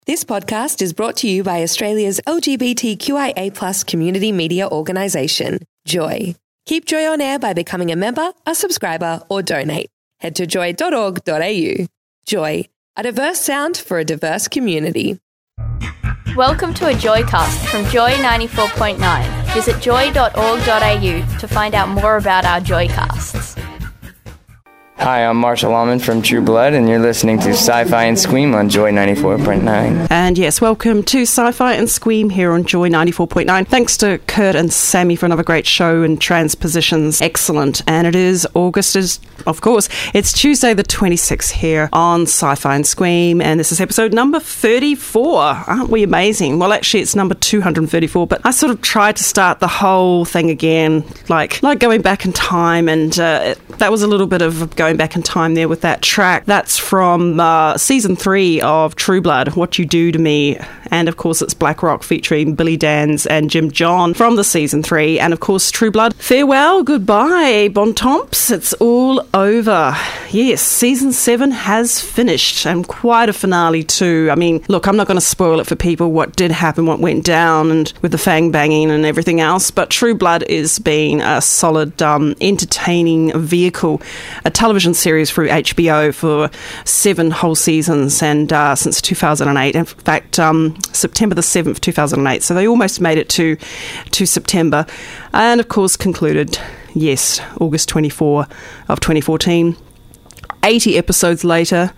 This podcast is brought to you by Australia's LGBTQIA+ community media organisation, Joy. Keep Joy on air by becoming a member, a subscriber, or donate. Head to joy.org.au. Joy, a diverse sound for a diverse community. Welcome to a Joycast from Joy 94.9. Visit joy.org.au to find out more about our Joycasts. Hi, I'm Marshall Allman from True Blood, and you're listening to Sci-Fi and Scream on Joy 94.9. And yes, welcome to Sci-Fi and Scream here on Joy 94.9. Thanks to Kurt and Sammy for another great show and transpositions. Excellent. And it is August, of course. It's Tuesday the 26th here on Sci-Fi and Scream, and this is episode number 34. Aren't we amazing? Well, actually, it's number 234, but I sort of tried to start the whole thing again, like going back in time, and that was a little bit of going back in time there with that track. That's from season 3 of True Blood, What You Do to Me, and of course it's Black Rock featuring Billy Danze and Jim John from the season 3, and of course True Blood. Farewell, goodbye, bon temps, it's all over. Yes, season 7 has finished, and quite a finale too. I mean, look, I'm not going to spoil it for people what did happen, what went down, and with the fang banging and everything else, but True Blood is being a solid, entertaining vehicle, a television series through HBO for 7 whole seasons, and since 2008. In fact, September the 7th, 2008. So they almost made it to September, and of course concluded, yes, August 24 of 2014. 80 episodes later.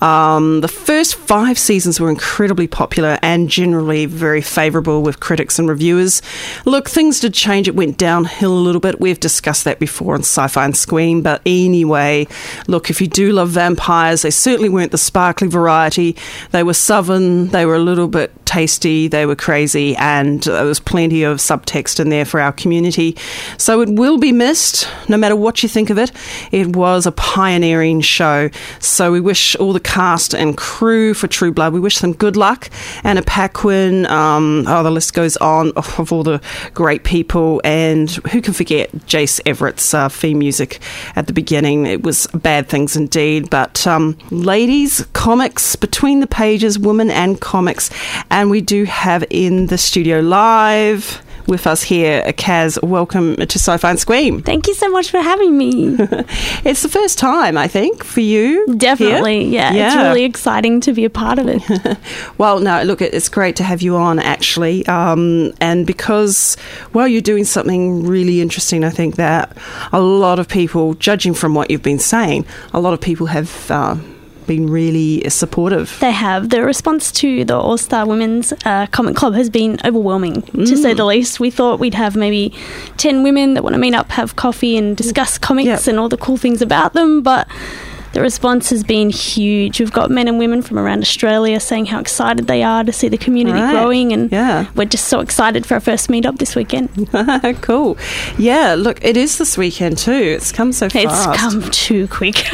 The first 5 seasons were incredibly popular and generally very favourable with critics and reviewers. Look, things did change. It went downhill a little bit. We've discussed that before on Sci-Fi and Scream. But anyway, look, if you do love vampires, they certainly weren't the sparkly variety. They were southern, they were a little bit tasty, they were crazy, and there was plenty of subtext in there for our community. So it will be missed, no matter what you think of it. It was a pioneering show. So we wish all the cast and crew for True Blood, we wish them good luck. Anna Paquin, the list goes on of all the great people, and who can forget Jace Everett's theme music at the beginning. It was Bad Things Indeed. But ladies, comics, Between the Pages, women and comics, and we do have in the studio live with us here, Kaz. Welcome to Sci-Fi and Scream. Thank you so much for having me. It's the first time, I think, for you. Definitely, yeah. It's really exciting to be a part of it. Well, no, look, it's great to have you on, actually. And because, well, you're doing something really interesting, I think that a lot of people, judging from what you've been saying, a lot of people have been really supportive. They have. The response to the All-Star Women's Comic Club has been overwhelming, to say the least. We thought we'd have maybe 10 women that want to meet up, have coffee and discuss comics and all the cool things about them, but the response has been huge. We've got men and women from around Australia saying how excited they are to see the community growing, and we're just so excited for our first meet-up this weekend. Cool. Yeah, look, it is this weekend too. It's come so fast. It's come too quick.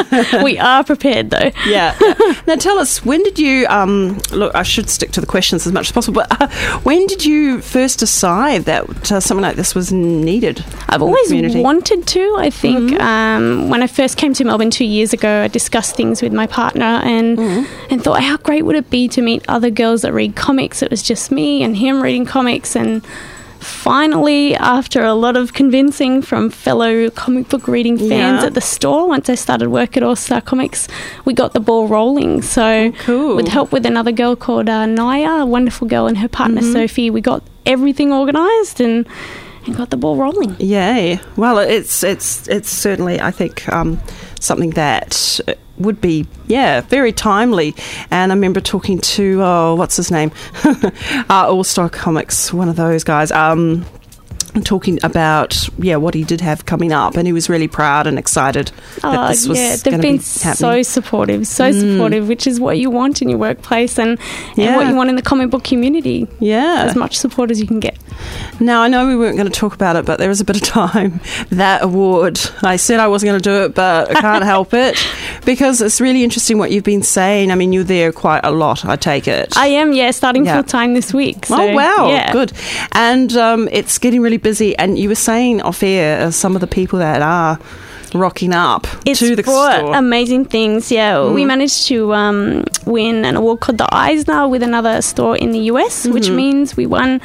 We are prepared though. Yeah. Now tell us, when did you, look, I should stick to the questions as much as possible, but when did you first decide that something like this was needed? I've always wanted to, I think. When I first came to Melbourne 2 years ago, I discussed things with my partner and thought, how great would it be to meet other girls that read comics? It was just me and him reading comics, and finally, after a lot of convincing from fellow comic book reading fans at the store, once I started work at All Star Comics, we got the ball rolling. So with help with another girl called Naya, a wonderful girl, and her partner Sophie, we got everything organised and got the ball rolling. Yay. Well, it's certainly, I think, something that would be, very timely. And I remember talking to, what's his name? All Star Comics, one of those guys, talking about what he did have coming up, and he was really proud and excited that this was going to be happening. They've been so supportive, which is what you want in your workplace and what you want in the comic book community. As much support as you can get. Now, I know we weren't going to talk about it, but there was a bit of time. That award, I said I wasn't going to do it, but I can't help it, because it's really interesting what you've been saying. I mean, you're there quite a lot, I take it. I am, starting full-time this week. So, oh, wow, good. And it's getting really busy, and you were saying off air some of the people that are rocking up It's to the brought store. amazing things. Yeah, we managed to win an award called the Eisner with another store in the US, which means we won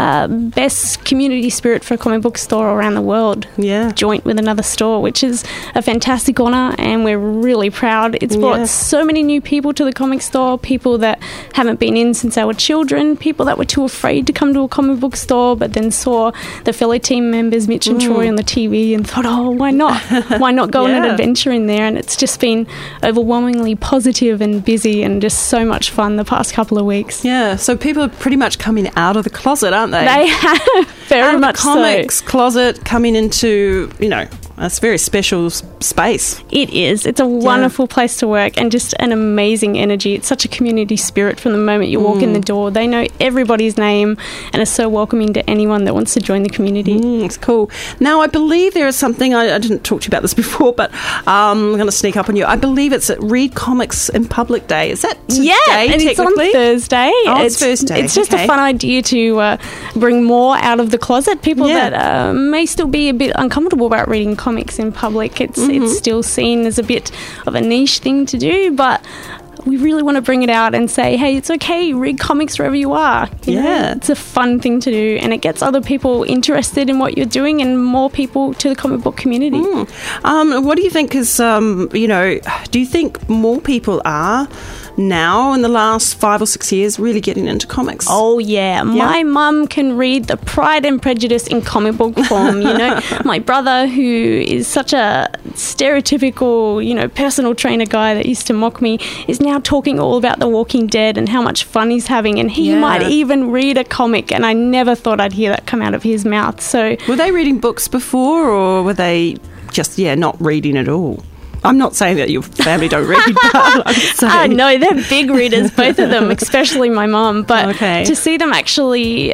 best community spirit for a comic book store around the world. Yeah. Joint with another store, which is a fantastic honour, and we're really proud. It's brought so many new people to the comic store, people that haven't been in since they were children, people that were too afraid to come to a comic book store, but then saw the fellow team members, Mitch and Troy, on the TV and thought, oh, why not? Why not go on an adventure in there? And it's just been overwhelmingly positive and busy and just so much fun the past couple of weeks. Yeah, so people are pretty much coming out of the closet, aren't they? They have very Out much of the comics closet, coming into, a very special space. It is. It's a wonderful place to work and just an amazing energy. It's such a community spirit from the moment you walk in the door. They know everybody's name and are so welcoming to anyone that wants to join the community. It's cool. Now, I believe there is something, I didn't talk to you about this before, but I'm going to sneak up on you. I believe it's at Read Comics in Public Day. Is that today, and it's on Thursday. Oh, it's Thursday. It's just a fun idea to bring more out of the closet. People that may still be a bit uncomfortable about reading comics in public. It's still seen as a bit of a niche thing to do, but we really want to bring it out and say, hey, it's okay, read comics wherever you are. You know, it's a fun thing to do, and it gets other people interested in what you're doing and more people to the comic book community. What do you think is, do you think more people are now in the last 5 or 6 years really getting into comics? Oh, yeah. My mum can read the Pride and Prejudice in comic book form, My brother, who is such a stereotypical, personal trainer guy that used to mock me, is now talking all about The Walking Dead and how much fun he's having, and he might even read a comic, and I never thought I'd hear that come out of his mouth. So, were they reading books before, or were they just, not reading at all? I'm not saying that your family don't read, but I'm saying... no, they're big readers, both of them, especially my mum. But to see them actually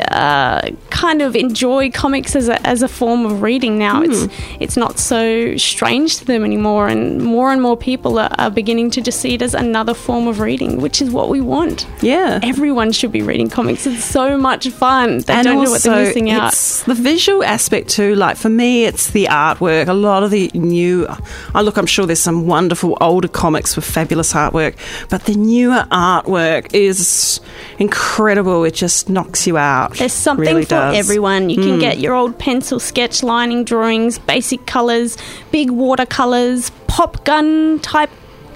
kind of enjoy comics as a form of reading now, it's not so strange to them anymore, and more people are beginning to just see it as another form of reading, which is what we want. Yeah. Everyone should be reading comics. It's so much fun. They don't know what they're missing out. It's the visual aspect too. Like, for me, it's the artwork. A lot of the new... I'm sure there's some wonderful older comics with fabulous artwork, but the newer artwork is incredible. It just knocks you out. There's something for everyone. You can get your old pencil sketch lining drawings, basic colours, big watercolours, pop gun type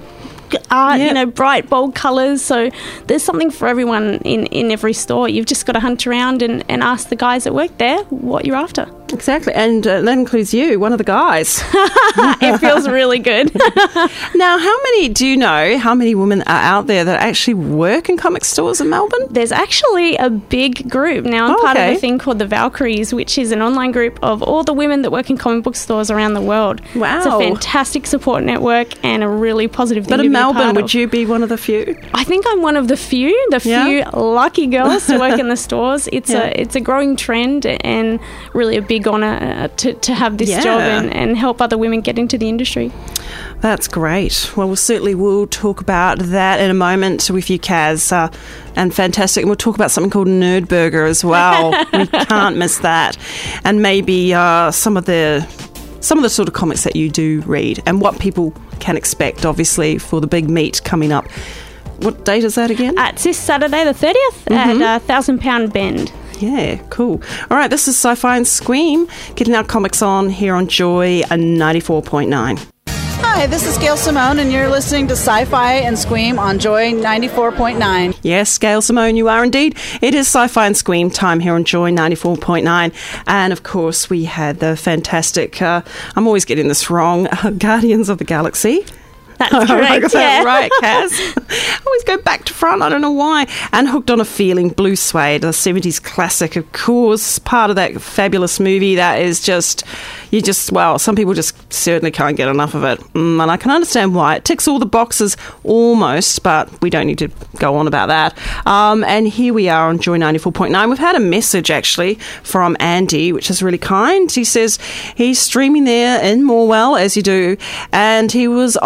art, bright, bold colours. So there's something for everyone in every store. You've just got to hunt around and ask the guys that work there what you're after. Exactly, and that includes you, one of the guys. It feels really good. Now, do you know how many women are out there that actually work in comic stores in Melbourne? There's actually a big group. Now, I'm part of a thing called the Valkyries, which is an online group of all the women that work in comic book stores around the world. Wow. It's a fantastic support network and a really positive thing to be Melbourne, part of. would you be one of the few? I think I'm one of the few few lucky girls to work in the stores. It's a growing trend, and really a big honour to have this job and help other women get into the industry. That's great. Well, we'll talk about that in a moment with you, Kaz, and fantastic. And we'll talk about something called Nerdburger as well. We can't miss that. And maybe some of the sort of comics that you do read and what people can expect, obviously, for the big meet coming up. What date is that again? It's this Saturday the 30th at £1,000 Bend. Yeah, cool. All right, this is Sci-Fi and Scream, getting our comics on here on Joy 94.9. Hi, this is Gail Simone, and you're listening to Sci-Fi and Scream on Joy 94.9. Yes, Gail Simone, you are indeed. It is Sci-Fi and Scream time here on Joy 94.9. And, of course, we had the fantastic, I'm always getting this wrong, Guardians of the Galaxy. That's correct, right, Kaz. I always go back to front, I don't know why. And Hooked on a Feeling, Blue Suede, a 70s classic, of course, part of that fabulous movie that is just, some people just certainly can't get enough of it. And I can understand why. It ticks all the boxes almost, but we don't need to go on about that. And here we are on Joy 94.9. We've had a message, actually, from Andy, which is really kind. He says he's streaming there in Morwell, as you do, and he was on the show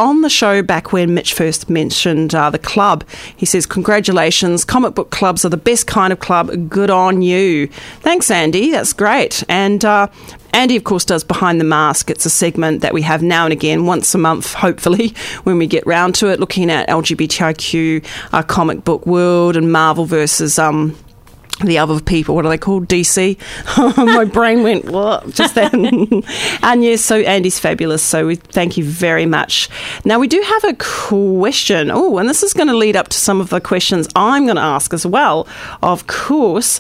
show back when Mitch first mentioned the club. He says, congratulations, comic book clubs are the best kind of club. Good on you. Thanks, Andy. That's great. And Andy, of course, does Behind the Mask. It's a segment that we have now and again, once a month, hopefully, when we get round to it, looking at LGBTIQ, comic book world and Marvel versus the other people, what are they called? DC. My brain went, what? Just then. And yes, so Andy's fabulous. So we thank you very much. Now, we do have a question. Oh, and this is going to lead up to some of the questions I'm going to ask as well, of course.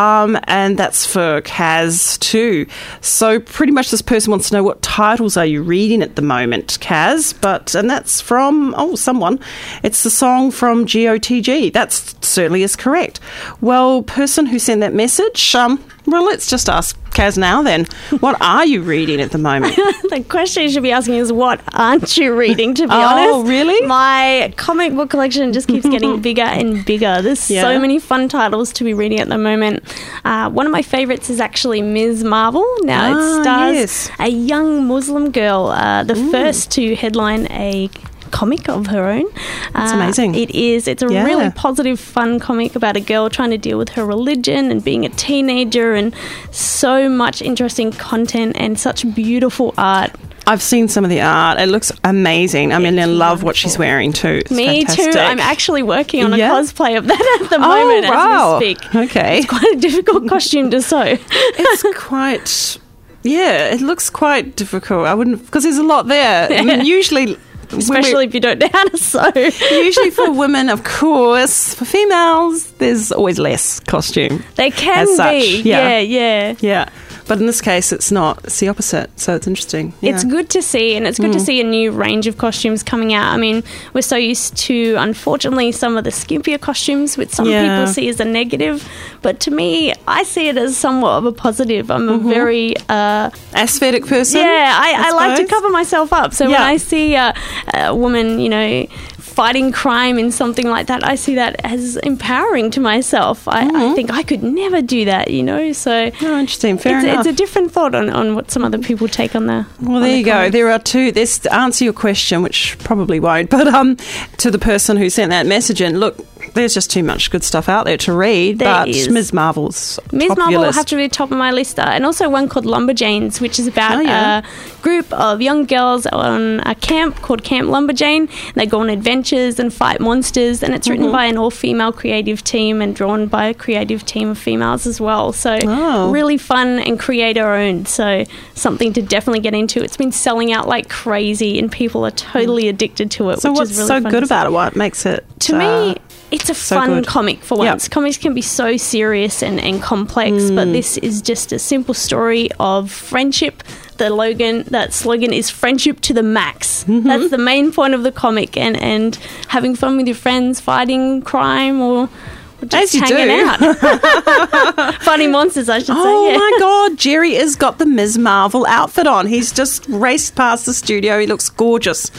And that's for Kaz too. So pretty much this person wants to know, what titles are you reading at the moment, Kaz? And that's from, someone. It's the song from GOTG. That certainly is correct. Well, person who sent that message, well, let's just ask Kaz now then. What are you reading at the moment? The question you should be asking is, what aren't you reading, to be honest? Oh, really? My comic book collection just keeps getting bigger and bigger. There's so many fun titles to be reading at the moment. One of my favourites is actually Ms. Marvel. Now, it stars a young Muslim girl, the first to headline a comic of her own. That's amazing. It's a really positive, fun comic about a girl trying to deal with her religion and being a teenager, and so much interesting content and such beautiful art. I've seen some of the art. It looks amazing. I mean, I love what she's wearing too. It's Me fantastic. too. I'm actually working on a cosplay of that at the moment as we speak. Okay. It's quite a difficult costume to sew. It's quite... Yeah, it looks quite difficult. I wouldn't... Because there's a lot there. I mean, usually... Especially if you don't know how to sew. Usually for women, of course. For females, there's always less costume. They can be. Yeah. But in this case, it's not. It's the opposite. So it's interesting. Yeah. It's good to see, and it's good to see a new range of costumes coming out. I mean, we're so used to, unfortunately, some of the skimpier costumes, which some people see as a negative. But to me, I see it as somewhat of a positive. I'm a very... aesthetic person? Yeah, I like to cover myself up. So when I see a woman, fighting crime in something like that, I see that as empowering to myself. I think I could never do that, So interesting. Fair enough. It's a different thought on what some other people take on the... Well, there you go. There are two. This to answer your question, which probably won't, but to the person who sent that message in, look, there's just too much good stuff out there to read. But Ms. Marvel's Ms. Marvel will have to be top of my list. And also one called Lumberjanes, which is about a group of young girls on a camp called Camp Lumberjane. They go on adventures and fight monsters, and it's written by an all-female creative team and drawn by a creative team of females as well. So really fun and creator-owned. So something to definitely get into. It's been selling out like crazy, and people are totally addicted to it. So which what's is really so fun good about it? What makes it... To me... It's a fun comic for once. Comics can be so serious and complex, but this is just a simple story of friendship. That slogan is friendship to the max. That's the main point of the comic, and having fun with your friends, fighting crime or just hanging out. Fighting monsters, I should say. Oh my God, Jerry has got the Ms. Marvel outfit on. He's just raced past the studio. He looks gorgeous.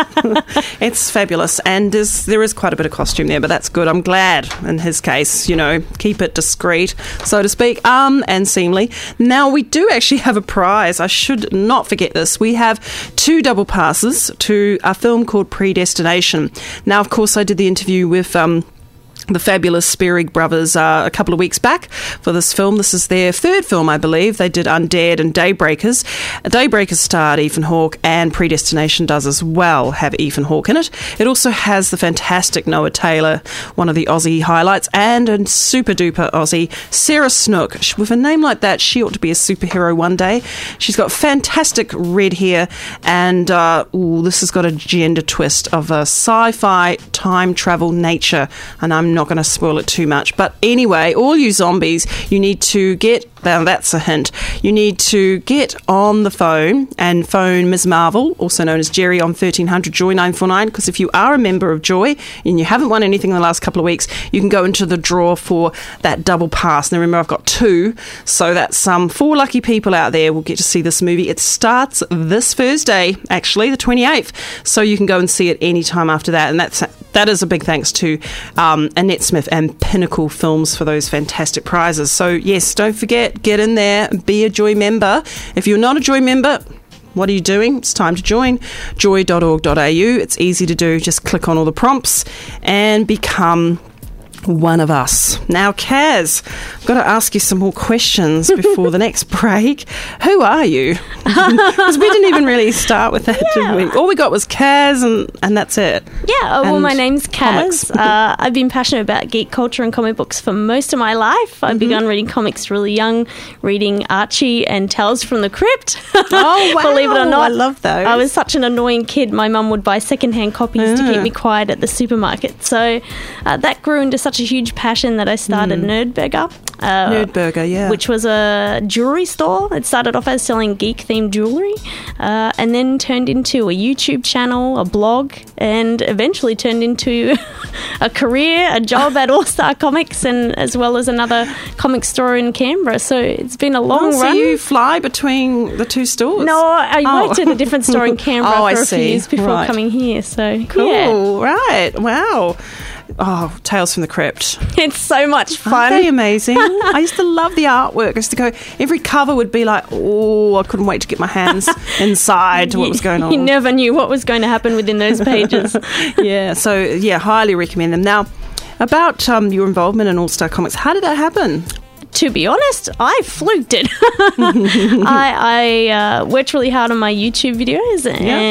It's fabulous. And there is quite a bit of costume there, but that's good. I'm glad in his case, keep it discreet, so to speak, and seemly. Now, we do actually have a prize. I should not forget this. We have 2 double passes to a film called Predestination. Now, of course, I did the interview with... the fabulous Spearig brothers a couple of weeks back for this film. This is their 3rd film, I believe. They did Undead and Daybreakers. Daybreakers starred Ethan Hawke, and Predestination does as well have Ethan Hawke in it. It also has the fantastic Noah Taylor, one of the Aussie highlights, and a super duper Aussie, Sarah Snook. With a name like that, she ought to be a superhero one day. She's got fantastic red hair, and this has got a gender twist of a sci-fi time travel nature, and I'm not going to spoil it too much. But anyway, all you zombies, you need to get... Now, that's a hint. You need to get on the phone and phone Ms. Marvel, also known as Jerry, on 1300 Joy 949, because if you are a member of Joy and you haven't won anything in the last couple of weeks, you can go into the draw for that double pass. Now, remember, I've got 2, so that's 4 lucky people out there will get to see this movie. It starts this Thursday, actually, the 28th, so you can go and see it any time after that, and that is a big thanks to Annette Smith and Pinnacle Films for those fantastic prizes. So, yes, don't forget, get in there, be a Joy member. If you're not a Joy member, What are you doing? It's time to join joy.org.au. It's easy to do. Just click on all the prompts and become one of us. Now, Kaz, I've got to ask you some more questions before the next break. Who are you? Because we didn't even really start with that, did we? All we got was Kaz, and that's it. Yeah, well, And my name's Kaz. I've been passionate about geek culture and comic books for most of my life. I began reading comics really young, reading Archie and Tales from the Crypt. Oh, wow. Believe it or not. I love those. I was such an annoying kid. My mum would buy secondhand copies to keep me quiet at the supermarket. So that grew into such a huge passion that I started Nerdburger. Nerdburger, yeah. Which was a jewellery store. It started off as selling geek-themed jewellery and then turned into a YouTube channel, a blog, and eventually turned into a career, a job at All Star Comics, and as well as another comic store in Canberra. So it's been a long run. So you fly between the two stores? No, I worked at a different store in Canberra for a few years before coming here. So cool, right? Wow. Oh, Tales from the Crypt. It's so much fun. Aren't they amazing? I used to love the artwork. I used to go, every cover would be like, oh, I couldn't wait to get my hands inside to what was going on. You never knew what was going to happen within those pages. Yeah, so yeah, highly recommend them. Now, about your involvement in All Star Comics, how did that happen? To be honest, I fluked it. I worked really hard on my YouTube videos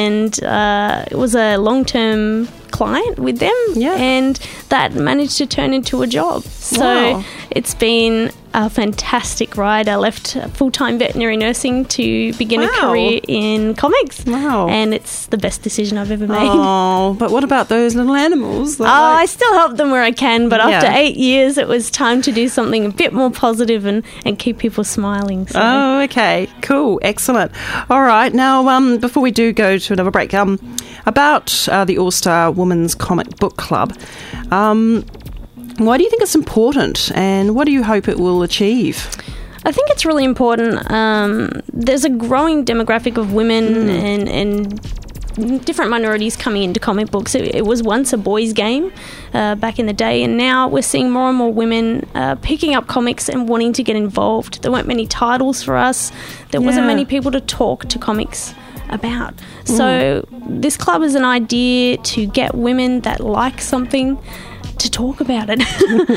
and it was a long-term client with them and that managed to turn into a job. So it's been a fantastic ride. I left full-time veterinary nursing to begin a career in comics. Wow. And it's the best decision I've ever made. Oh, but what about those little animals? I still help them where I can, but after 8 years, it was time to do something a bit more positive and keep people smiling. So. Oh, okay. Cool. Excellent. All right. Now, before we do go to another break, about the All-Star Women's Comic Book Club, why do you think it's important and what do you hope it will achieve? I think it's really important. There's a growing demographic of women and different minorities coming into comic books. It was once a boys' game back in the day, and now we're seeing more and more women picking up comics and wanting to get involved. There weren't many titles for us. There wasn't many people to talk to comics about. So this club is an idea to get women that like something to talk about it.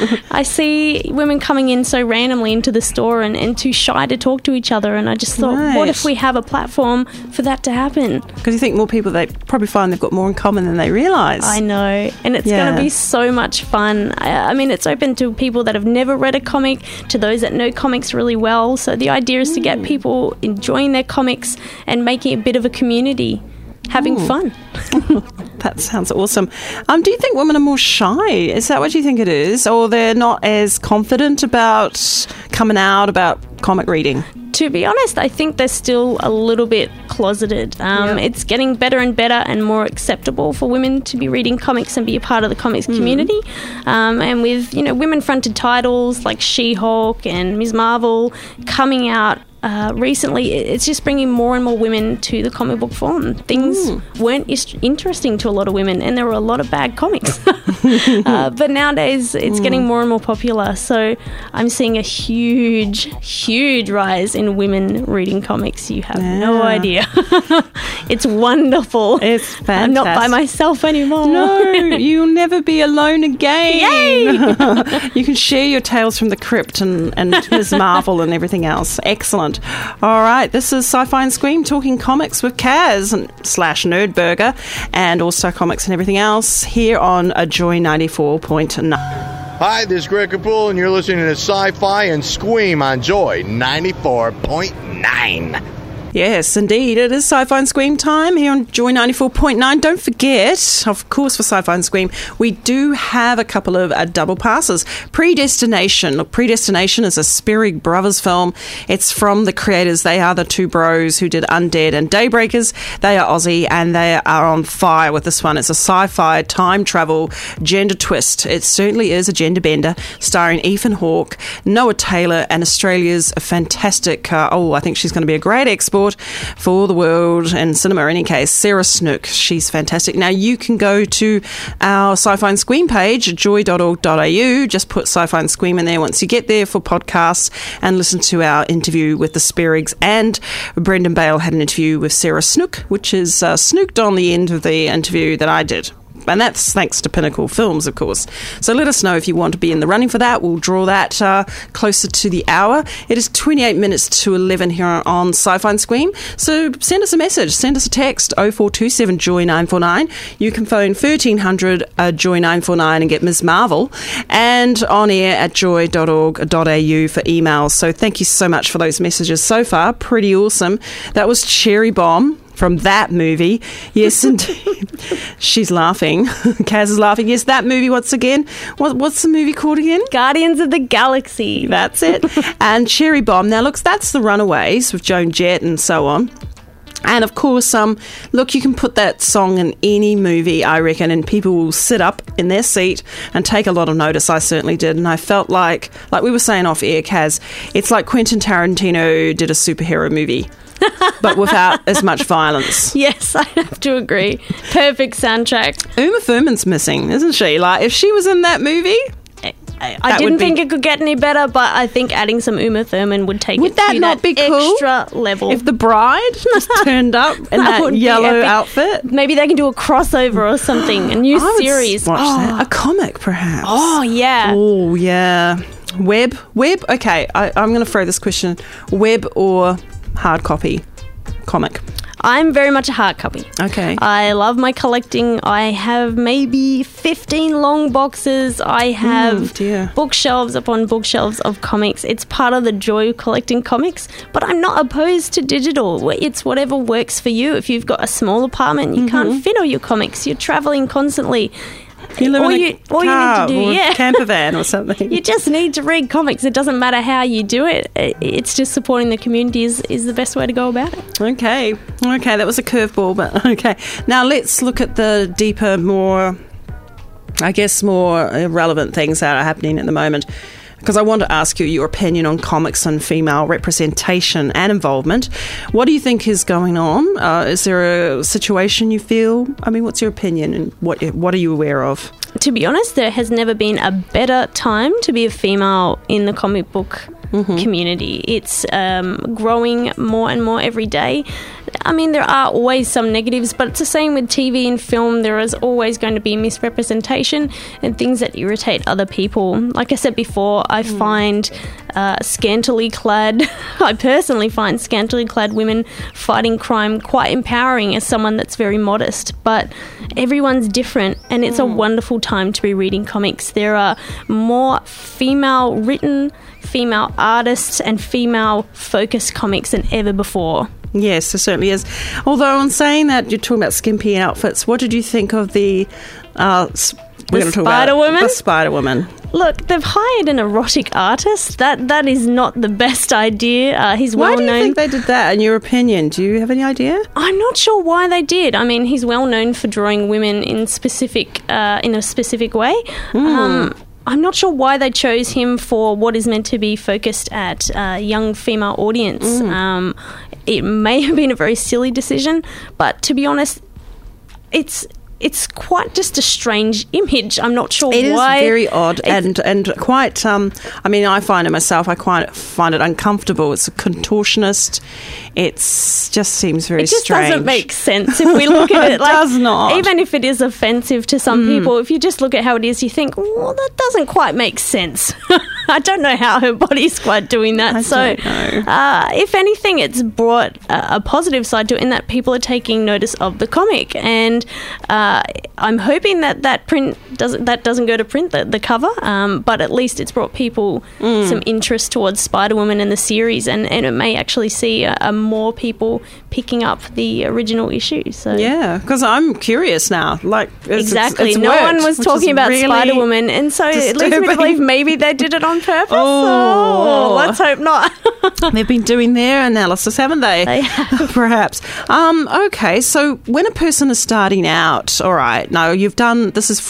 I see women coming in so randomly into the store and too shy to talk to each other, and I just thought, what if we have a platform for that to happen? Because you think more people, they probably find they've got more in common than they realise. I know, and it's going to be so much fun. I mean, it's open to people that have never read a comic, to those that know comics really well. So the idea is to get people enjoying their comics and making a bit of a community. Having fun. That sounds awesome. Do you think women are more shy? Is that what you think it is? Or they're not as confident about coming out about comic reading? To be honest, I think they're still a little bit closeted. It's getting better and better and more acceptable for women to be reading comics and be a part of the comics community. And with, women-fronted titles like She-Hulk and Ms. Marvel coming out recently, it's just bringing more and more women to the comic book form. Things weren't interesting to a lot of women, and there were a lot of bad comics. But nowadays, it's getting more and more popular. So I'm seeing a huge, huge rise in women reading comics. You have no idea. It's wonderful. It's fantastic. I'm not by myself anymore. No, you'll never be alone again. Yay! You can share your Tales from the Crypt and Ms. Marvel and everything else. Excellent. All right, this is Sci-Fi and Scream talking comics with Kaz / Nerdburger and All-Star Comics and everything else here on Joy 94.9. Hi, this is Greg Kapoor, and you're listening to Sci-Fi and Scream on Joy 94.9. Yes, indeed. It is Sci-Fi and Scream time here on Joy 94.9. Don't forget, of course, for Sci-Fi and Scream, we do have a couple of double passes. Predestination. Look, Predestination is a Spierig Brothers film. It's from the creators. They are the two bros who did Undead and Daybreakers. They are Aussie, and they are on fire with this one. It's a sci-fi time travel gender twist. It certainly is a gender bender, starring Ethan Hawke, Noah Taylor, and Australia's fantastic, I think she's going to be a great export, support for the world and cinema in any case. Sarah Snook, she's fantastic. Now, you can go to our Sci-Fi and Squeam page, joy.org.au. Just put Sci-Fi and Squeam in there once you get there for podcasts and listen to our interview with the Sperrigs. And Brendan Bale had an interview with Sarah Snook, which is snooked on the end of the interview that I did. And that's thanks to Pinnacle Films, of course. So let us know if you want to be in the running for that. We'll draw that closer to the hour. It is 28 minutes to 11 here on Sci-Fi and Squeam. So send us a message. Send us a text, 0427 Joy 949. You can phone 1300 Joy 949 and get Ms. Marvel. And on air at joy.org.au for emails. So thank you so much for those messages so far. Pretty awesome. That was Cherry Bomb from that movie. Yes, indeed. She's laughing. Kaz is laughing. Yes, that movie once again. What's the movie called again? Guardians of the Galaxy. That's it. And Cherry Bomb. Now, look, that's The Runaways with Joan Jett and so on. And of course, look, you can put that song in any movie, I reckon, and people will sit up in their seat and take a lot of notice. I certainly did. And I felt like we were saying off air, Kaz, it's like Quentin Tarantino did a superhero movie. But without as much violence. Yes, I have to agree. Perfect soundtrack. Uma Thurman's missing, isn't she? Like, if she was in that movie... I didn't think it could get any better, but I think adding some Uma Thurman would take it to that extra level. If the bride just turned up in that yellow outfit? Maybe they can do a crossover or something, a new series. Watch that. A comic, perhaps. Oh, yeah. Oh, yeah. Web? Okay, I'm going to throw this question. Web or hard copy comic? I'm very much a hard copy. Okay. I love my collecting. I have maybe 15 long boxes. I have bookshelves upon bookshelves of comics. It's part of the joy of collecting comics, but I'm not opposed to digital. It's whatever works for you. If you've got a small apartment, you can't fit all your comics. You're traveling constantly. You live in a car you need to do, or a camper van or something. You just need to read comics. It doesn't matter how you do it. It's just supporting the community is the best way to go about it. Okay, that was a curveball, but okay. Now let's look at the deeper, more relevant things that are happening at the moment. Because I want to ask you your opinion on comics and female representation and involvement. What do you think is going on? Is there a situation you feel? I mean, what's your opinion and what are you aware of? To be honest, there has never been a better time to be a female in the comic book community. It's growing more and more every day. I mean, there are always some negatives, but it's the same with TV and film. There is always going to be misrepresentation and things that irritate other people. Like I said before, I find I personally find scantily clad women fighting crime quite empowering as someone that's very modest. But everyone's different, and it's a wonderful time to be reading comics. There are more female-written, female artists and female-focused comics than ever before. Yes, there certainly is. Although on saying that, you're talking about skimpy outfits, what did you think of the Spider-Woman? The Spider-Woman. Look, they've hired an erotic artist. That is not the best idea. He's well known. Why do you think they did that, in your opinion? Do you have any idea? I'm not sure why they did. I mean, he's well known for drawing women in a specific way. I'm not sure why they chose him for what is meant to be focused at a young female audience. It may have been a very silly decision, but to be honest, it's quite just a strange image. I'm not sure why. It is very odd and quite, I mean, I find it myself, I quite find it uncomfortable. It's a contortionist. It just seems very strange. It just doesn't make sense if we look at it. It does not. Even if it is offensive to some people, if you just look at how it is, you think, well, that doesn't quite make sense. I don't know how her body's quite doing that. I don't know. If anything, it's brought a positive side to it in that people are taking notice of the comic. And I'm hoping that doesn't go to print, the cover, but at least it's brought people some interest towards Spider-Woman and the series, and it may actually see more people picking up the original issue. So yeah, because I'm curious now. Like exactly, it's no worked, one was talking about really Spider-Woman, and so it leads me to believe maybe they did it on purpose. Oh, let's hope not. They've been doing their analysis, haven't they? They have. Perhaps. Okay, so when a person is starting out, all right, now you've done, this is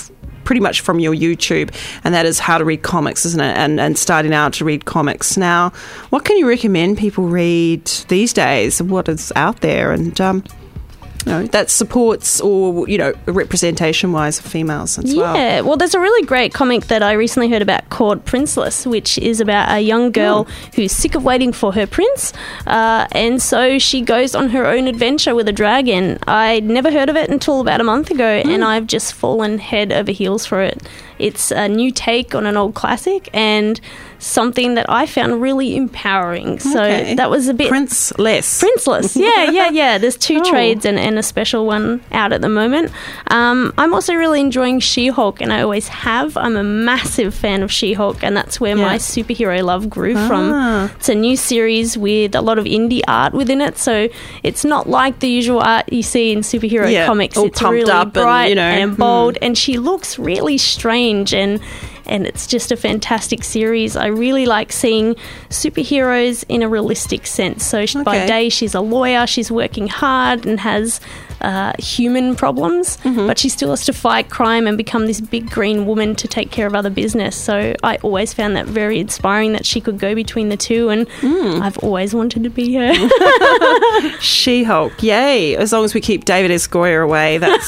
pretty much from your YouTube, and that is How to Read Comics, isn't it? And starting out to read comics. Now, what can you recommend people read these days? What is out there? And that supports or, representation-wise of females as well. Yeah, well, there's a really great comic that I recently heard about called Princeless, which is about a young girl who's sick of waiting for her prince, and so she goes on her own adventure with a dragon. I'd never heard of it until about a month ago, and I've just fallen head over heels for it. It's a new take on an old classic and something that I found really empowering. So that was a bit... Princeless. Yeah. There's 2 trades and a special one out at the moment. I'm also really enjoying She-Hulk, and I always have. I'm a massive fan of She-Hulk, and that's where my superhero love grew from. It's a new series with a lot of indie art within it, so it's not like the usual art you see in superhero comics. All it's pumped really up bright and bold, and she looks really strange, and it's just a fantastic series. I really like seeing superheroes in a realistic sense. So by day, she's a lawyer, she's working hard and has human problems, but she still has to fight crime and become this big green woman to take care of other business. So I always found that very inspiring that she could go between the two, and I've always wanted to be her. She-Hulk, yay. As long as we keep David S. Goyer away, that's...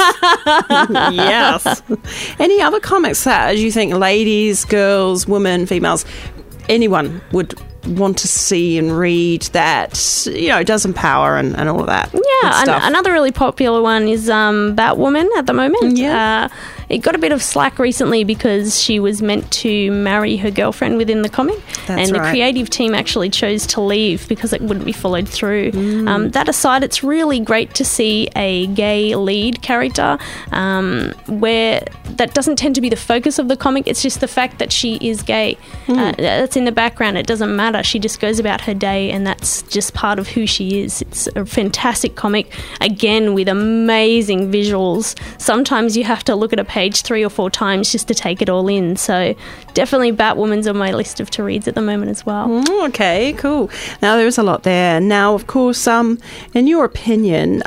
yes. Any other comics that you think ladies, girls, women, females, anyone would want to see and read that, does empower and all of that? Yeah, another really popular one is Batwoman at the moment. Yeah. It got a bit of slack recently because she was meant to marry her girlfriend within the comic. The creative team actually chose to leave because it wouldn't be followed through. That aside, it's really great to see a gay lead character where that doesn't tend to be the focus of the comic. It's just the fact that she is gay. That's in the background. It doesn't matter. She just goes about her day, and that's just part of who she is. It's a fantastic comic, again, with amazing visuals. Sometimes you have to look at a page 3 or 4 times just to take it all in. So definitely Batwoman's on my list of to-reads at the moment as well. Okay, cool. Now, there is a lot there. Now, of course, in your opinion,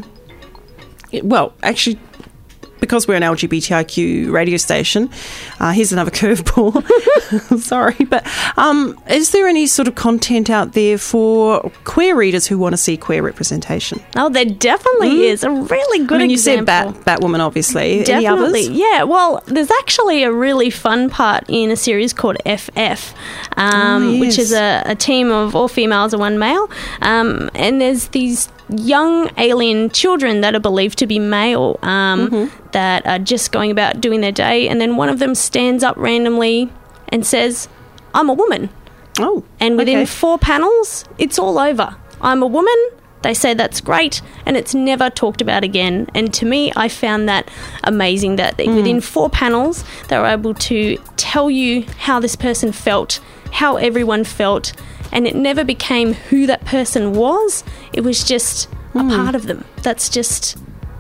actually, because we're an LGBTIQ radio station, here's another curveball. Sorry, but is there any sort of content out there for queer readers who want to see queer representation? Oh, there definitely is. A really good example. You said Batwoman, obviously. Definitely. Any others? Yeah, well, there's actually a really fun part in a series called FF, which is a team of all females and 1 male, and there's these young alien children that are believed to be male that are just going about doing their day, and then one of them stands up randomly and says, "I'm a woman." And within 4 panels, it's all over. I'm a woman. They say that's great, and it's never talked about again. And to me, I found that amazing that within 4 panels, they were able to tell you how this person felt, how everyone felt, and it never became who that person was. It was just a part of them. That's just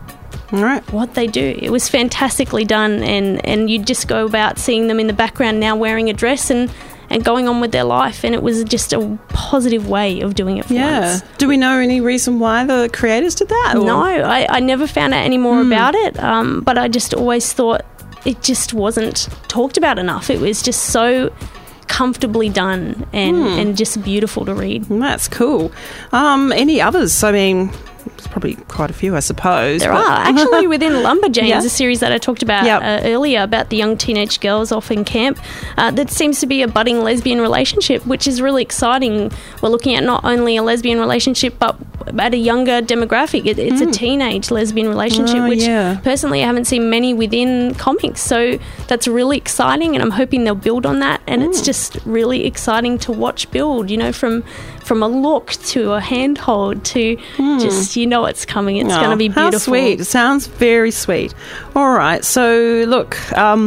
what they do. It was fantastically done, and you'd just go about seeing them in the background now wearing a dress and going on with their life, and it was just a positive way of doing it for once. Do we know any reason why the creators did that? No, I never found out any more about it, but I just always thought it just wasn't talked about enough. It was just so comfortably done and just beautiful to read. That's cool. Any others? I mean, there's probably quite a few, I suppose. There are. Actually, within Lumberjanes, a series that I talked about earlier about the young teenage girls off in camp, that seems to be a budding lesbian relationship, which is really exciting. We're looking at not only a lesbian relationship, but at a younger demographic. It's a teenage lesbian relationship, which personally I haven't seen many within comics. So that's really exciting, and I'm hoping they'll build on that. And it's just really exciting to watch build, from a look to a handhold to just, it's coming. It's going to be beautiful. How sweet. It sounds very sweet. All right. So, look,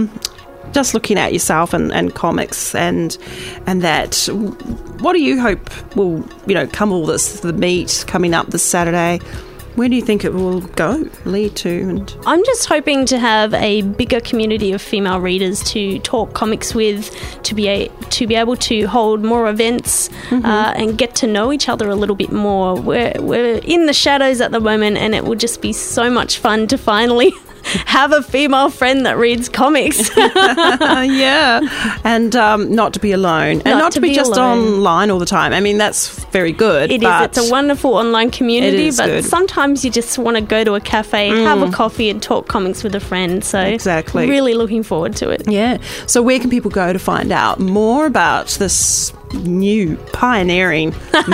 just looking at yourself and comics and that, what do you hope will, come all this, the meet coming up this Saturday? Where do you think it will lead to? And I'm just hoping to have a bigger community of female readers to talk comics with, to be able to hold more events and get to know each other a little bit more. We're in the shadows at the moment, and it will just be so much fun to finally have a female friend that reads comics. Yeah, and not to be alone, and not to be just online all the time. I mean, that's very good. It is. It's a wonderful online community, but good. Sometimes you just want to go to a cafe, have a coffee, and talk comics with a friend. So exactly, really looking forward to it. Yeah. So where can people go to find out more about this new pioneering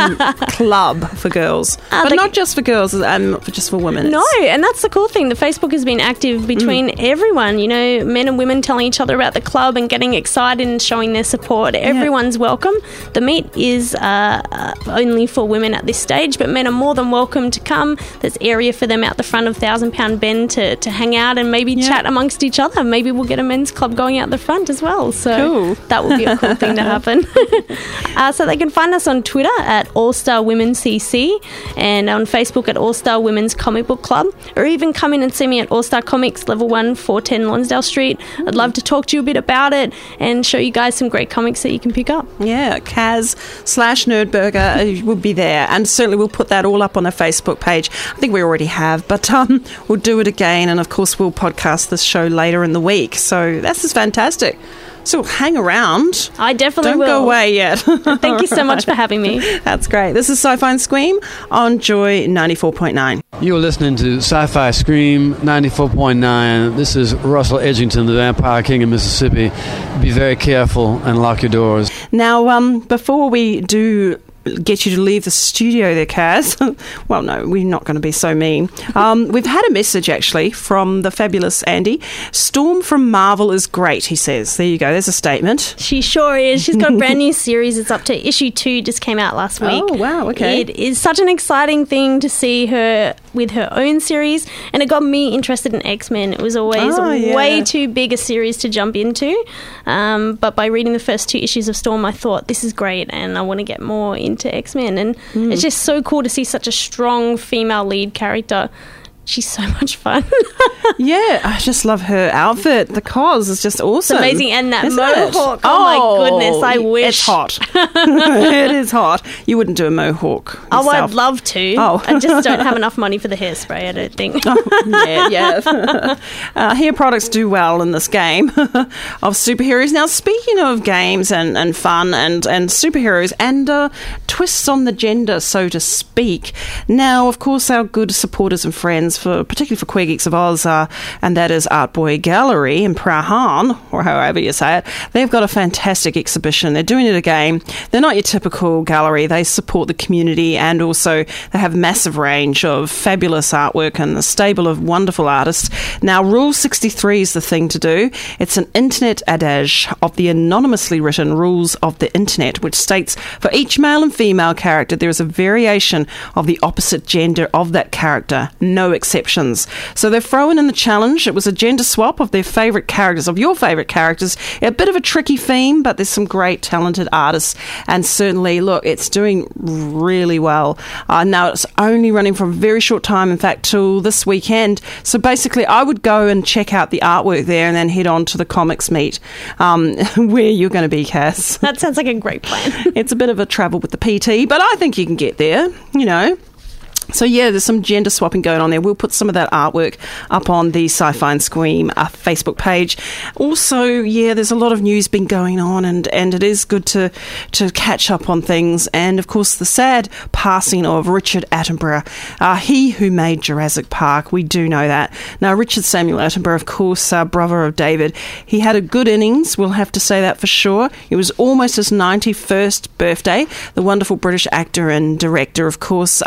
club for girls, but not just for girls, just for women? No, and that's the cool thing. The Facebook has been active between everyone, you know, men and women telling each other about the club and getting excited and showing their support. Everyone's welcome. The meet is only for women at this stage, but men are more than welcome to come. There's area for them out the front of £1,000 Bend to hang out and maybe chat amongst each other. Maybe we'll get a men's club going out the front as well. So that would be a cool thing to happen. So they can find us on Twitter at All Star Women CC and on Facebook at All Star Women's Comic Book Club, or even come in and see me at All Star Comics, Level 1, 410 Lonsdale Street. I'd love to talk to you a bit about it and show you guys some great comics that you can pick up. Yeah, Kaz/Nerdburger will be there, and certainly we'll put that all up on our Facebook page. I think we already have, but we'll do it again, and of course we'll podcast this show later in the week. So this is fantastic. So hang around. I definitely Don't will. go away yet. Thank you so much for having me. That's great. This is Sci-Fi and Scream on Joy 94.9. You're listening to Sci-Fi Scream 94.9. This is Russell Edgington, the Vampire King of Mississippi. Be very careful and lock your doors. Now, before we do get you to leave the studio there, Kaz. Well, no, we're not going to be so mean. We've had a message, actually, from the fabulous Andy. Storm from Marvel is great, he says. There you go. There's a statement. She sure is. She's got a brand new series. It's up to issue 2, just came out last week. Oh, wow. Okay. It is such an exciting thing to see her with her own series, and it got me interested in X-Men. It was always way too big a series to jump into, but by reading the first 2 issues of Storm, I thought, this is great, and I want to get more into X-Men, and it's just so cool to see such a strong female lead character. She's so much fun. Yeah, I just love her outfit. The cos is just awesome. It's amazing. And that mohawk. Oh, my goodness. I wish. It's hot. It is hot. You wouldn't do a mohawk yourself. Oh, I'd love to. Oh. I just don't have enough money for the hairspray, I don't think. Hair products do well in this game of superheroes. Now, speaking of games and fun and superheroes and twists on the gender, so to speak. Now, of course, our good supporters and friends, particularly for Queer Geeks of Oz, and that is Art Boy Gallery in Prahan, or however you say it. They've got a fantastic exhibition. They're doing it again. They're not your typical gallery. They support the community, and also they have a massive range of fabulous artwork and a stable of wonderful artists. Now, Rule 63 is the thing to do. It's an internet adage of the anonymously written rules of the internet, which states for each male and female character, there is a variation of the opposite gender of that character. No exceptions. So they're throwing in the challenge. It was a gender swap of their favourite characters, of your favourite characters. A bit of a tricky theme, but there's some great talented artists, and certainly, look, it's doing really well. Now, it's only running for a very short time, in fact, till this weekend. So basically, I would go and check out the artwork there and then head on to the comics meet, where you're going to be, Cass. That sounds like a great plan. It's a bit of a travel with the PT, but I think you can get there, you know. So, yeah, there's some gender swapping going on there. We'll put some of that artwork up on the Sci-Fi and Scream Facebook page. Also, yeah, there's a lot of news been going on, and it is good to catch up on things. And, of course, the sad passing of Richard Attenborough, he who made Jurassic Park. We do know that. Now, Richard Samuel Attenborough, of course, brother of David, he had a good innings, we'll have to say that for sure. It was almost his 91st birthday. The wonderful British actor and director, of course.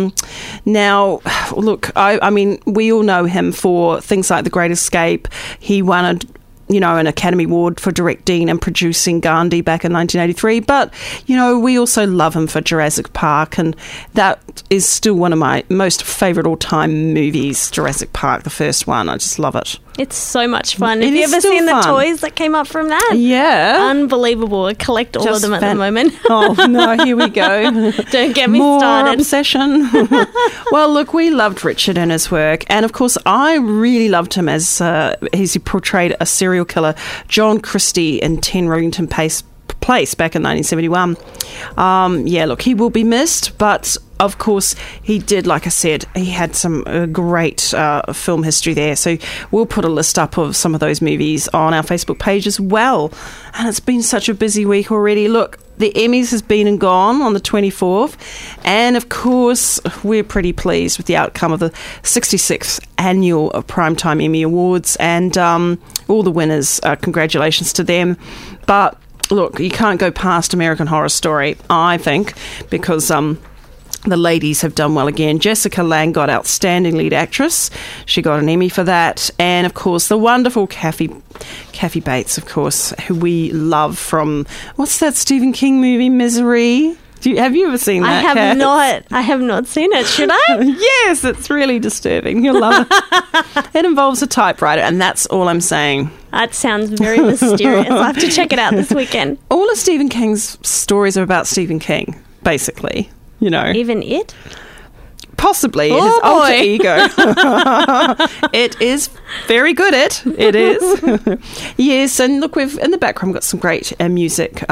Now, look, I mean, we all know him for things like The Great Escape. He won an Academy Award for directing and producing Gandhi back in 1983. But, we also love him for Jurassic Park, and that is still one of my most favourite all-time movies, Jurassic Park, the first one. I just love it. It's so much fun. Have you ever seen the toys that came up from that? Yeah. Unbelievable. I collect all of them at the moment. Oh, no, here we go. Don't get me More started. obsession. Well, look, we loved Richard and his work. And, of course, I really loved him as he portrayed a serial killer, John Christie, in 10 Rillington Place back in 1971. Yeah, look, he will be missed, but of course, he did, like I said, he had some great film history there. So we'll put a list up of some of those movies on our Facebook page as well. And it's been such a busy week already. Look, the Emmys has been and gone on the 24th. And, of course, we're pretty pleased with the outcome of the 66th annual Primetime Emmy Awards. And all the winners, congratulations to them. But, look, you can't go past American Horror Story, I think, because the ladies have done well again. Jessica Lange got Outstanding Lead Actress. She got an Emmy for that. And, of course, the wonderful Kathy Bates, of course, who we love from, what's that Stephen King movie, Misery? Have you ever seen that, Kat? I have not seen it. Should I? Yes, it's really disturbing. You'll love it. It involves a typewriter, and that's all I'm saying. That sounds very mysterious. I'll have to check it out this weekend. All of Stephen King's stories are about Stephen King, basically. You know, even it? Possibly. His alter ego. It is very good at. It is. Yes, and look, we've in the background got some great music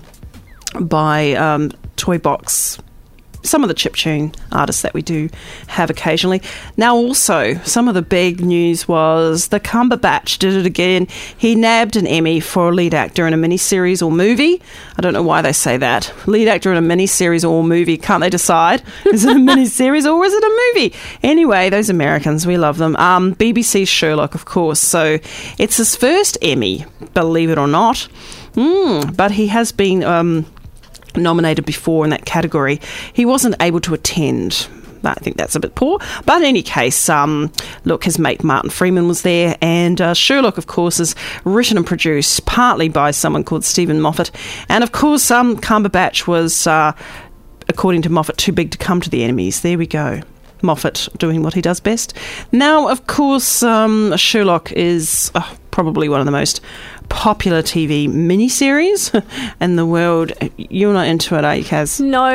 by Toy Box. Some of the chiptune artists that we do have occasionally. Now also, some of the big news was the Cumberbatch did it again. He nabbed an Emmy for lead actor in a miniseries or movie. I don't know why they say that. Lead actor in a miniseries or movie. Can't they decide? Is it a miniseries or is it a movie? Anyway, those Americans, we love them. BBC's Sherlock, of course. So it's his first Emmy, believe it or not. But he has been nominated before in that category. He wasn't able to attend. I think that's a bit poor. But in any case, look, his mate Martin Freeman was there, and Sherlock, of course, is written and produced partly by someone called Stephen Moffat. And, of course, Cumberbatch was, according to Moffat, too big to come to the Emmys. There we go. Moffat doing what he does best. Now, of course, Sherlock is probably one of the most popular TV miniseries in the world. You're not into it, are you, Kaz? No,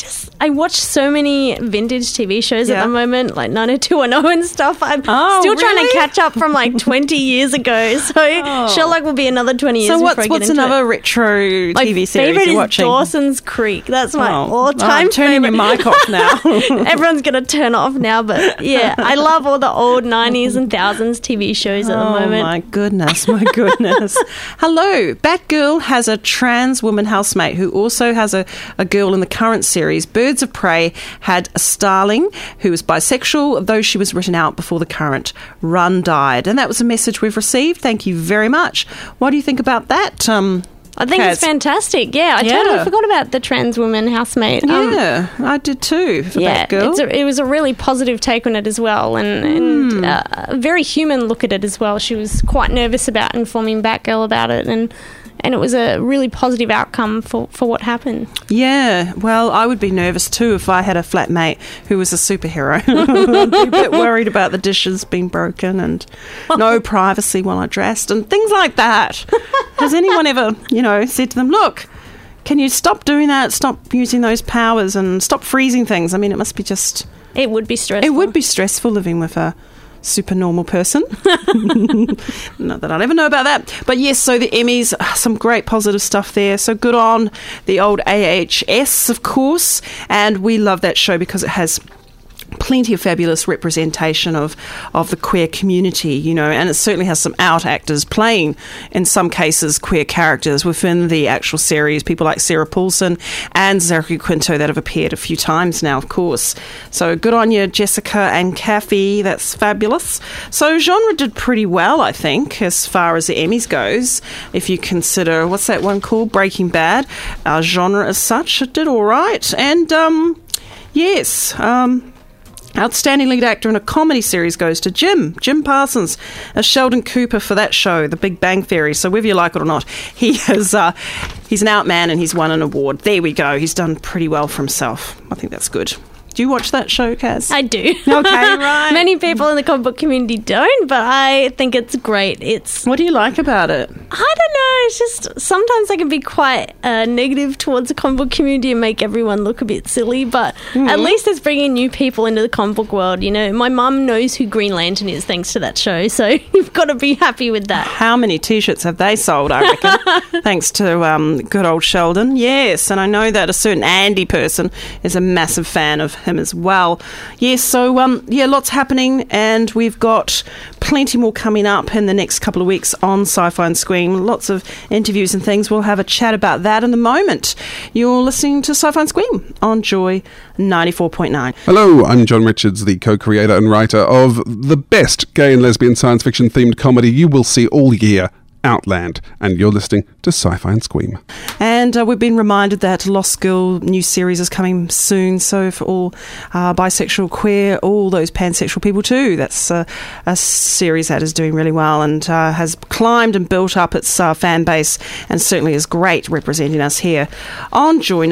I watch so many vintage TV shows at the moment, like 90210 and stuff. I'm still trying to catch up from like 20 years ago. So Sherlock will be another 20 years before I get into it. What's another retro TV series you're watching? My favourite is Dawson's Creek. That's my all-time favourite. Turning your mic off now. Everyone's going to turn off now, but yeah, I love all the old 90s and 1000s TV shows at the moment. Oh my goodness, my goodness. Hello. Batgirl has a trans woman housemate who also has a girl in the current series. Birds of Prey had a starling who was bisexual, though she was written out before the current run died. And that was a message we've received. Thank you very much. What do you think about that, I think it's fantastic. Yeah, I totally forgot about the trans woman housemate. Yeah, I did too for Batgirl. It was a really positive take on it as well, and a very human look at it as well. She was quite nervous about informing Batgirl about it, and it was a really positive outcome for what happened. Yeah, well, I would be nervous too if I had a flatmate who was a superhero. I'd be a bit worried about the dishes being broken and no privacy while I dressed and things like that. Has anyone ever, said to them, look, can you stop doing that, stop using those powers and stop freezing things? I mean, it must be just... It would be stressful. It would be stressful living with a super normal person. Not that I'll ever know about that. But yes, so the Emmys, some great positive stuff there. So good on the old AHS, of course. And we love that show because it has plenty of fabulous representation of the queer community, and it certainly has some out actors playing, in some cases, queer characters within the actual series, people like Sarah Paulson and Zachary Quinto that have appeared a few times now, of course. So good on you, Jessica and Kathy. That's fabulous. So genre did pretty well, I think, as far as the Emmys goes. If you consider, what's that one called? Breaking Bad. Genre as such, it did all right. And, yes, Outstanding Lead Actor in a Comedy Series goes to Jim Parsons as Sheldon Cooper for that show, The Big Bang Theory. So whether you like it or not, he's an out man and he's won an award. There we go. He's done pretty well for himself. I think that's good. Do you watch that show, Kaz? I do. Okay, right. Many people in the comic book community don't, but I think it's great. What do you like about it? I don't know. It's just sometimes I can be quite negative towards the comic book community and make everyone look a bit silly, but at least it's bringing new people into the comic book world. My mum knows who Green Lantern is thanks to that show, so you've got to be happy with that. How many T-shirts have they sold, I reckon, thanks to good old Sheldon? Yes, and I know that a certain Andy person is a massive fan of him as well. Lots happening, and we've got plenty more coming up in the next couple of weeks on Sci-Fi and Scream. Lots of interviews and things. We'll have a chat about that in the moment. You're listening to Sci-Fi and Scream on Joy 94.9. Hello, I'm John Richards, the co-creator and writer of the best gay and lesbian science fiction themed comedy you will see all year, Outland, and you're listening to Sci-Fi and Scream. And we've been reminded that Lost Girl new series is coming soon, so for all bisexual, queer, all those pansexual people too, that's a series that is doing really well and has climbed and built up its fan base, and certainly is great representing us here on Joy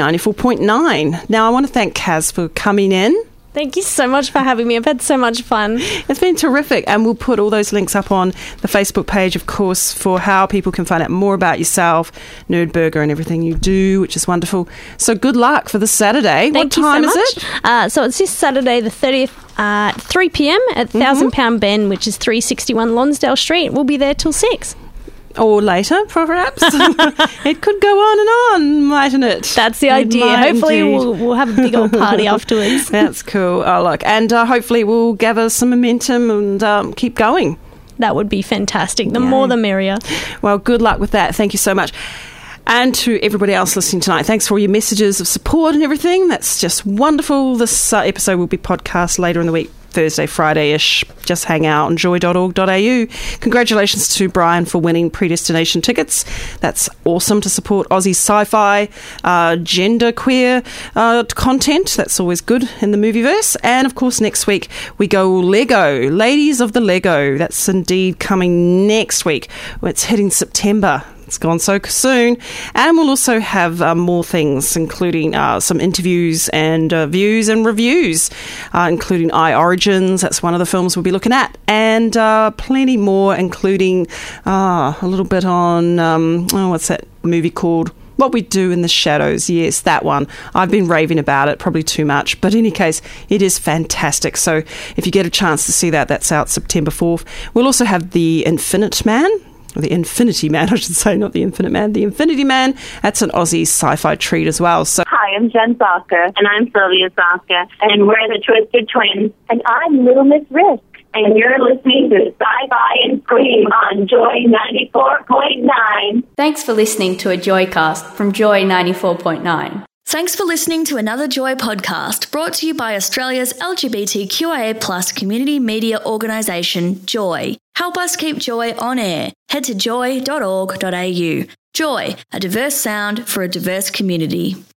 94.9. Now I want to thank Kaz for coming in. Thank you so much for having me. I've had so much fun. It's been terrific, and we'll put all those links up on the Facebook page, of course, for how people can find out more about yourself, Nerdburger, and everything you do, which is wonderful. So good luck for this Saturday. What time is it? So it's this Saturday, the 30th, at 3 p.m. at £1,000 Bend, which is 361 Lonsdale Street. We'll be there till 6. Or later, perhaps. It could go on and on, mightn't it? That's the idea. Hopefully we'll have a big old party afterwards. That's cool. Oh, look. And hopefully we'll gather some momentum and keep going. That would be fantastic. The more the merrier. Well, good luck with that. Thank you so much. And to everybody else listening tonight, thanks for all your messages of support and everything. That's just wonderful. This episode will be podcast later in the week. Thursday, Friday-ish. Just hang out on joy.org.au. Congratulations to Brian for winning Predestination tickets. That's awesome to support Aussie sci-fi, gender-queer content. That's always good in the movieverse. And, of course, next week we go Lego. Ladies of the Lego. That's indeed coming next week. It's hitting September. It's gone so soon. And we'll also have more things, including some interviews and views and reviews, including I Origins. That's one of the films we'll be looking at. And plenty more, including a little bit on, what's that movie called? What We Do in the Shadows. Yes, that one. I've been raving about it, probably too much. But in any case, it is fantastic. So if you get a chance to see that, that's out September 4th. We'll also have The Infinite Man. Or The Infinity Man, I should say, not The Infinite Man. The Infinity Man, that's an Aussie sci-fi treat as well. So, hi, I'm Jen Zoska. And I'm Sylvia Zoska. And we're the Twisted Twins. And I'm Little Miss Risk. And you're listening to Sci-Fi and Scream on Joy 94.9. Thanks for listening to a Joycast from Joy 94.9. Thanks for listening to another Joy podcast brought to you by Australia's LGBTQIA+ community media organisation, Joy. Help us keep Joy on air. Head to joy.org.au. Joy, a diverse sound for a diverse community.